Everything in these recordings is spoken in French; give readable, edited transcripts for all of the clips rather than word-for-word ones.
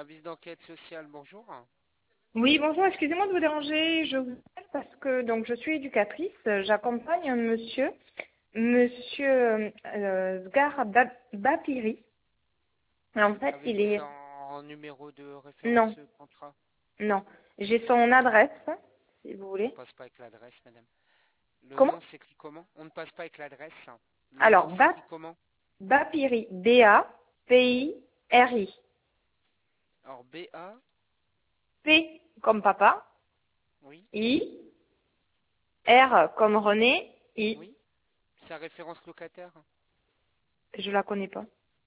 Service d'enquête sociale, bonjour. Oui, bonjour, excusez-moi de vous déranger. Je vous appelle parce que donc je suis éducatrice. J'accompagne un monsieur Sgar Bapiri. En fait, il Avez-vous est un numéro de non, référence contrat? non. J'ai son adresse, si vous On ne voulez. passe pas avec l'adresse, madame. Le Comment? nom s'écrit comment? On ne passe pas avec l'adresse. Le nom Alors, s'écrit comment? Bapiri, Bapiri. Alors, BA, P comme papa, oui, I, R comme René, I. oui. Sa référence locataire? Je la connais pas.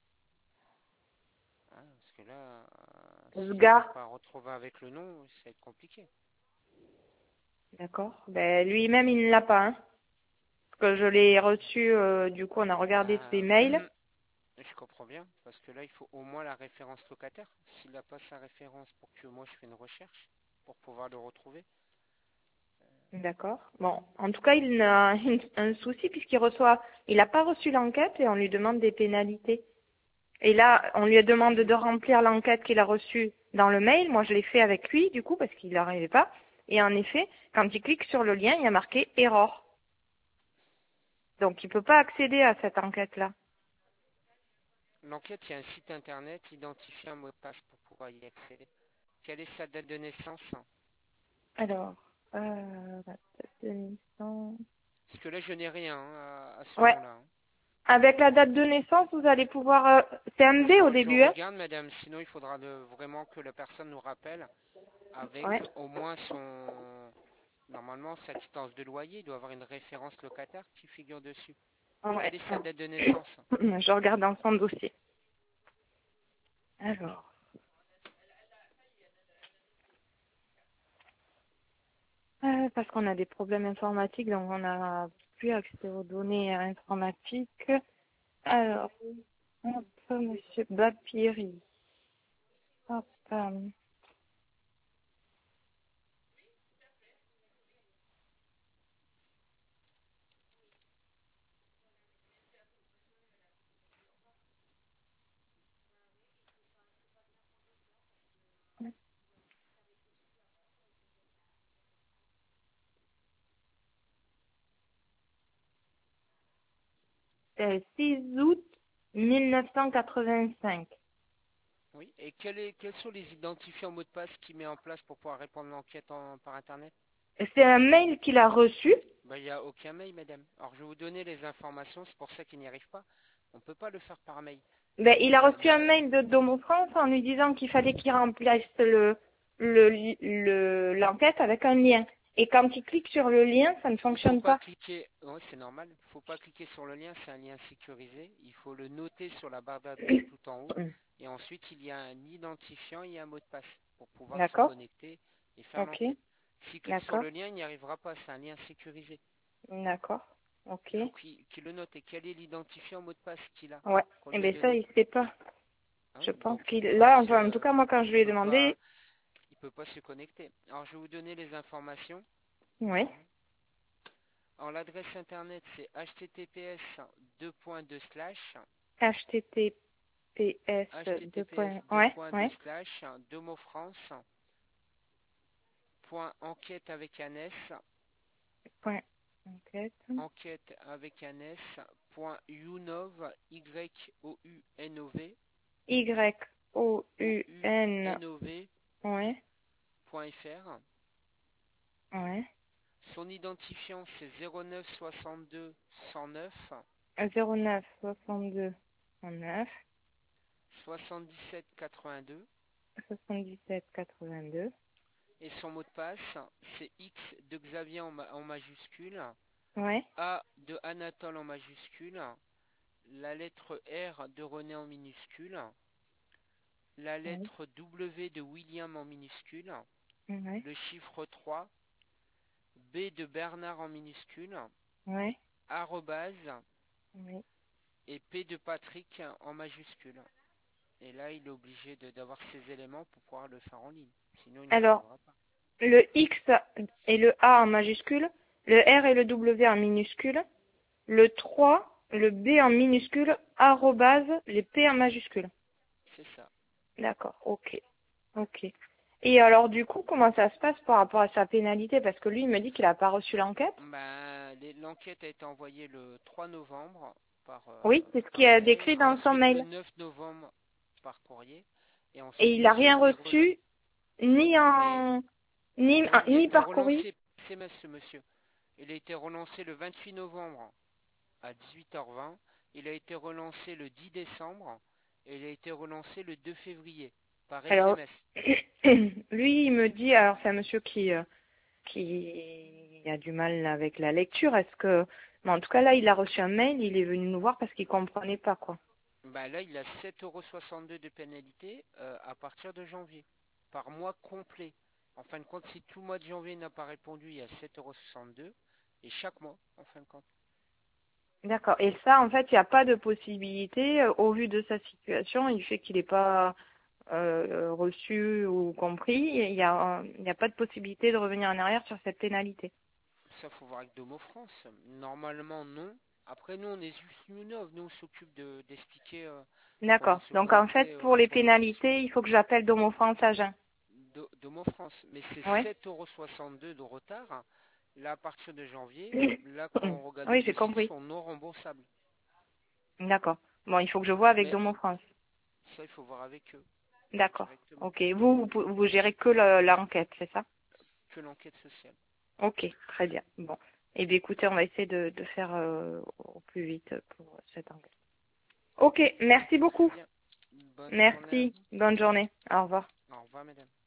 Ah, parce que là, s'il n'arrive Sgar, pas à retrouver avec le nom, ça va être compliqué. d'accord. Ben lui-même il ne l'a pas, hein. Que je l'ai reçu, du coup on a regardé ses Ah, mails. je comprends bien, parce que là, il faut au moins la référence locataire. S'il n'a pas sa référence pour que moi je fais une recherche, pour pouvoir le retrouver. D'accord. Bon, en tout cas, il a un souci il n'a pas reçu l'enquête et on lui demande des pénalités. Et là, on lui demande de remplir l'enquête qu'il a reçue dans le mail. Moi, je l'ai fait avec lui, du coup, parce qu'il n'arrivait pas. Et en effet, quand il clique sur le lien, il y a marqué erreur. Donc, il ne peut pas accéder à cette enquête-là. L'enquête, il y a un site internet, identifier un mot de passe pour pouvoir y accéder. Quelle est sa date de naissance? Alors, la date de naissance. Parce que là, je n'ai rien hein, à ce Ouais. nom-là. Hein. Avec la date de naissance, vous allez pouvoir... c'est un B au Je début, hein? regarde, madame, sinon il faudra vraiment que la personne nous rappelle avec Ouais. au moins Normalement, sa quittance de loyer, il doit avoir une référence locataire qui figure dessus. Ouais. Quelle est sa date de naissance? Je regarde dans son dossier. Alors, parce qu'on a des problèmes informatiques, donc on n'a plus accès aux données informatiques. Alors, hop, monsieur Bapiri. Hop, 6 août 1985. Oui. Et quels sont les identifiants mots de passe qu'il met en place pour pouvoir répondre à l'enquête par Internet? C'est un mail qu'il a reçu. Ben, il n'y a aucun mail, madame. Alors, je vais vous donner les informations, c'est pour ça qu'il n'y arrive pas. On ne peut pas le faire par mail. Ben, il a reçu Euh, un mail de Domo France en lui disant qu'il fallait qu'il remplisse l'enquête avec un lien. Et quand il clique sur le lien, ça ne il faut fonctionne pas pas. cliquer, ouais, c'est normal, il faut pas cliquer sur le lien, c'est un lien sécurisé. Il faut le noter sur la barre d'adresse tout en haut. Et ensuite, il y a un identifiant et un mot de passe pour pouvoir se D'accord. connecter et faire Ok. l'enquête. S'il clique sur D'accord. le lien, il n'y arrivera pas, c'est un lien sécurisé. D'accord. Il Ok. faut qu'il le note. Et quel est l'identifiant mot de passe qu'il a Ouais. qu'on Eh lui a bien ça, donné? il sait pas. Hein. Je pense Donc, qu'il là, si, enfin, en tout cas, moi, quand je lui ai demandé, il peut pas se connecter. Alors, je vais vous donner les informations. oui. Alors, l'adresse internet, c'est https HTTPS https Ouais. Ouais. domofrance.enquête avec un S Point. Enquête. enquête avec un S .younov YOUNOV YOUN. OUNOV.fr. Ouais. Ouais. Son identifiant c'est 09 62 109 09 62 9 77 82 77 82. et son mot de passe c'est X de Xavier en majuscule, Ouais. A de Anatole en majuscule, la lettre R de René en minuscule, la Ouais. lettre W de William en minuscule, Ouais. le chiffre 3, B de Bernard en minuscule, Ouais. arrobase Ouais. et P de Patrick en majuscule. Et là, il est obligé d'avoir ces éléments pour pouvoir le faire en ligne. Sinon, il n'y Alors, arrivera pas. le X et le A en majuscule, le R et le W en minuscule, le 3, le B en minuscule, arrobase, les P en majuscule. C'est ça. D'accord, ok. Ok. Et alors, du coup, comment ça se passe par rapport à sa pénalité? Parce que lui, il me dit qu'il n'a pas reçu l'enquête. L'enquête a été envoyée le 3 novembre Oui, c'est ce qu'il par a email, décrit dans son ensuite le mail. 9 novembre par courrier, et Et ensuite il n'a monsieur rien reçu, ni et en, ni, non, il a ni été par courrier. relancé par SMS ce monsieur. Il a été relancé le 28 novembre à 18h20, il a été relancé le 10 décembre et il a été relancé le 2 février par Alors, SMS. lui, il me dit, alors c'est un monsieur qui a du mal avec la lecture. Est-ce que, mais en tout cas là, il a reçu un mail, il est venu nous voir parce qu'il comprenait pas quoi. Là, il a 7,62 € de pénalité à partir de janvier, par mois complet. En fin de compte, si tout le mois de janvier n'a pas répondu, il y a 7,62 € et chaque mois, en fin de compte. D'accord. Et ça, en fait, il n'y a pas de possibilité, au vu de sa situation, il fait qu'il n'est pas reçu ou compris, il y a pas de possibilité de revenir en arrière sur cette pénalité. Ça, faut voir avec Domo France. Normalement, non. Après, nous, on est juste nous, on s'occupe d'expliquer comment D'accord. se Donc en fait, connecter pour au les projet social. pénalités, il faut que j'appelle Domo France Agen. Domo France. Mais c'est Ouais. 7,62 € de retard. Là, à partir de janvier, là, quand on regarde le Oui, j'ai dossier, compris. sont non remboursables. D'accord. Bon, il faut que je vois avec Mais Domo France. ça, il faut voir avec eux D'accord. directement. Ok. Vous gérez que l'enquête, c'est ça? Que l'enquête sociale. Ok, très bien. Bon. Eh bien, écoutez, on va essayer de faire au plus vite pour cette enquête. Ok, merci Très beaucoup. bien. Bonne journée à Merci. vous. Bonne journée. Au revoir. Au revoir, mesdames.